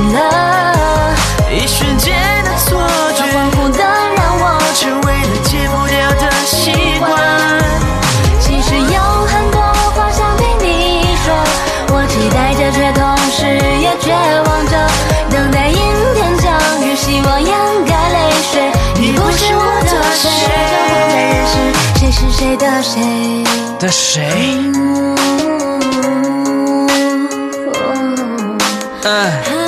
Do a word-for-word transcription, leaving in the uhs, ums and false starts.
了一瞬间的错觉， 恍惚的让我成为了戒不掉的习惯。 其实有很多话想对你说，我期待着，却同时也绝望着，等待阴天降雨，希望掩盖泪水。你不是我的谁，让我再认识谁是谁的谁的谁？ 嗯嗯。